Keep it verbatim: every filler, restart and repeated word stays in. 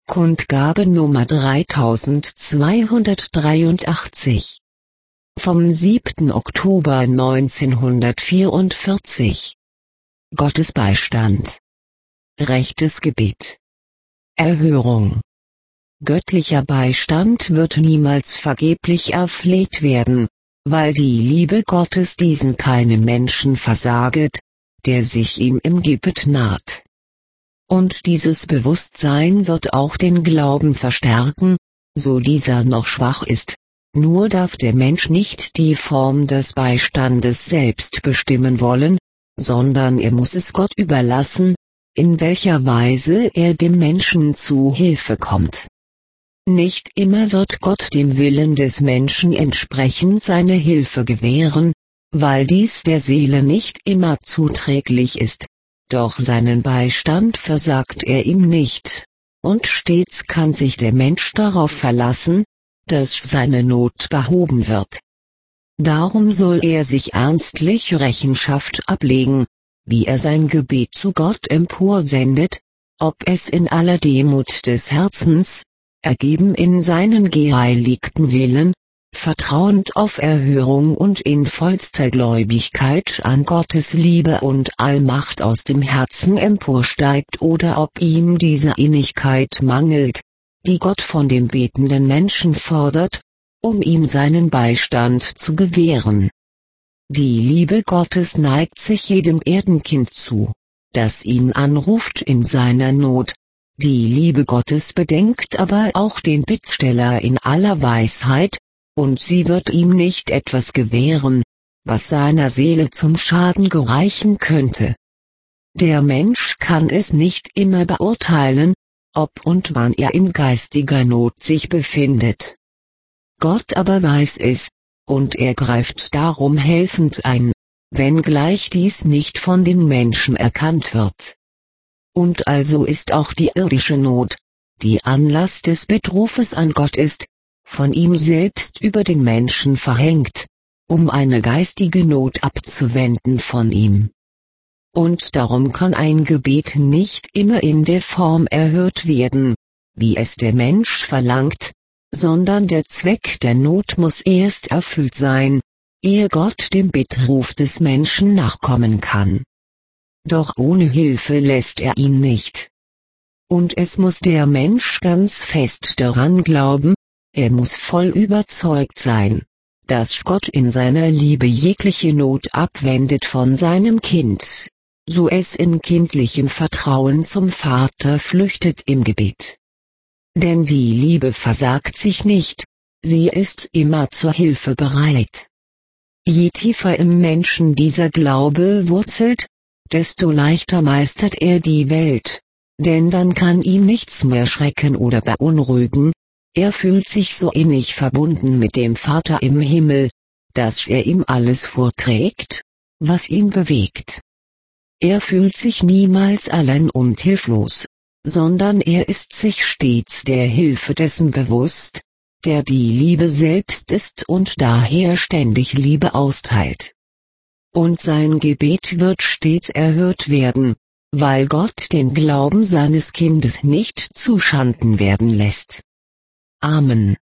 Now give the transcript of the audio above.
Kundgabe Nummer dreitausendzweihundertdreiundachtzig. Vom siebten Oktober neunzehnhundertvierundvierzig. Gottes Beistand. Rechtes Gebet. Erhörung. Göttlicher Beistand wird niemals vergeblich erfleht werden, weil die Liebe Gottes diesen keinem Menschen versaget, der sich ihm im Gebet naht. Und dieses Bewusstsein wird auch den Glauben verstärken, so dieser noch schwach ist. Nur darf der Mensch nicht die Form des Beistandes selbst bestimmen wollen, sondern er muss es Gott überlassen, in welcher Weise er dem Menschen zu Hilfe kommt. Nicht immer wird Gott dem Willen des Menschen entsprechend seine Hilfe gewähren, weil dies der Seele nicht immer zuträglich ist. Doch seinen Beistand versagt er ihm nicht, und stets kann sich der Mensch darauf verlassen, dass seine Not behoben wird. Darum soll er sich ernstlich Rechenschaft ablegen, wie er sein Gebet zu Gott emporsendet, ob es in aller Demut des Herzens, ergeben in seinen geheiligten Willen, vertrauend auf Erhörung und in vollster Gläubigkeit an Gottes Liebe und Allmacht aus dem Herzen emporsteigt oder ob ihm diese Innigkeit mangelt, die Gott von dem betenden Menschen fordert, um ihm seinen Beistand zu gewähren. Die Liebe Gottes neigt sich jedem Erdenkind zu, das ihn anruft in seiner Not. Die Liebe Gottes bedenkt aber auch den Bittsteller in aller Weisheit, und sie wird ihm nicht etwas gewähren, was seiner Seele zum Schaden gereichen könnte. Der Mensch kann es nicht immer beurteilen, ob und wann er in geistiger Not sich befindet. Gott aber weiß es, und er greift darum helfend ein, wenngleich dies nicht von den Menschen erkannt wird. Und also ist auch die irdische Not, die Anlass des Bettrufes an Gott ist, von ihm selbst über den Menschen verhängt, um eine geistige Not abzuwenden von ihm. Und darum kann ein Gebet nicht immer in der Form erhört werden, wie es der Mensch verlangt, sondern der Zweck der Not muss erst erfüllt sein, ehe Gott dem Bittruf des Menschen nachkommen kann. Doch ohne Hilfe lässt er ihn nicht. Und es muss der Mensch ganz fest daran glauben, er muss voll überzeugt sein, dass Gott in seiner Liebe jegliche Not abwendet von seinem Kind, so es in kindlichem Vertrauen zum Vater flüchtet im Gebet. Denn die Liebe versagt sich nicht, sie ist immer zur Hilfe bereit. Je tiefer im Menschen dieser Glaube wurzelt, desto leichter meistert er die Welt, denn dann kann ihn nichts mehr schrecken oder beunruhigen. Er fühlt sich so innig verbunden mit dem Vater im Himmel, dass er ihm alles vorträgt, was ihn bewegt. Er fühlt sich niemals allein und hilflos, sondern er ist sich stets der Hilfe dessen bewusst, der die Liebe selbst ist und daher ständig Liebe austeilt. Und sein Gebet wird stets erhört werden, weil Gott den Glauben seines Kindes nicht zuschanden werden lässt. Amen.